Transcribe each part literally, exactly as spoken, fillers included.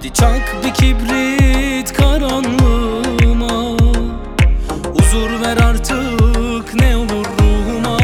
Hadi çak bir kibrit karanlığıma, huzur ver artık ne olur ruhuma.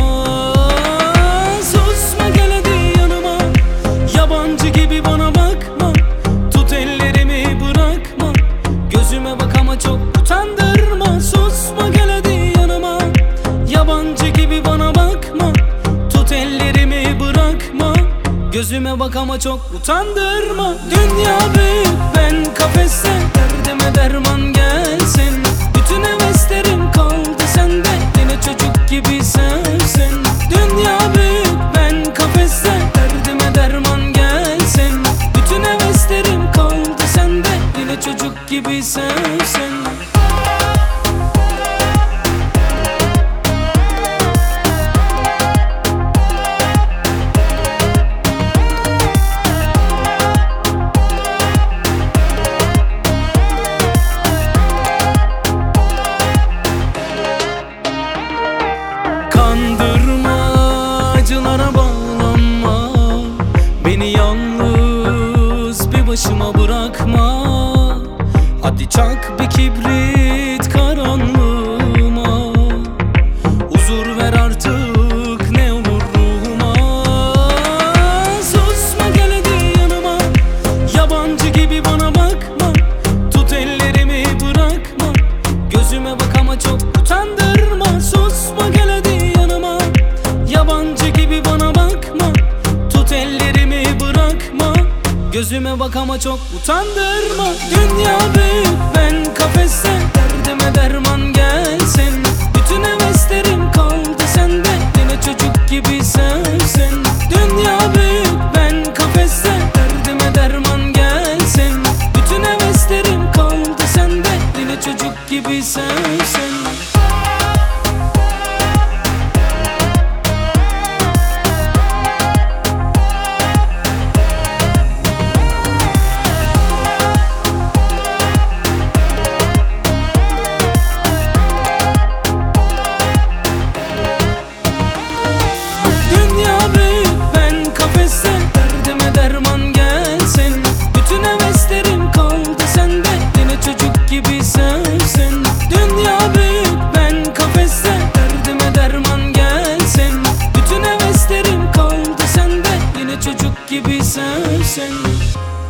Susma gel hadi yanıma, yabancı gibi bana bakma. Tut ellerimi bırakma, gözüme bak ama çok utandırma. Susma gel hadi yanıma, yabancı gibi bana bakma. Tut ellerimi bırakma, gözüme bak ama çok utandırma. Dünya büyük ben kafeste, derdime derman gelsin. Bütün heveslerim kaldı sende, yine çocuk gibi sevsin. Dünya büyük ben kafeste, derdime derman gelsin. Bütün heveslerim kaldı sende, yine çocuk gibi sevsin. Acılara bağlanma, beni yalnız bir başıma bırakma. Hadi çak bir kibrit karanlığıma, huzur ver artık ne olur ruhuma. Susma gel hadi yanıma, yabancı gibi bana bakma. Tut ellerimi bırakma, gözüme bak ama çok utandırma. Susma gel hadi yanıma, yabancı gibi bana bakma. Tut ellerimi bırakma, gözüme bak ama çok utandırma. Dünya büyük ben kafeste, derdime derman gelsin. Bütün heveslerim kaldı sende, yine çocuk gibi sevsin. Dünya büyük ben kafeste, derdime derman gelsin. Bütün heveslerim kaldı sende, yine çocuk gibi sevsin. Derdime derman gelsin. Bütün heveslerim kaldı sende, yine çocuk gibi sevsin. Dünya büyük ben kafeste, derdime derman gelsin. Bütün heveslerim kaldı sende, yine çocuk gibi sevsin.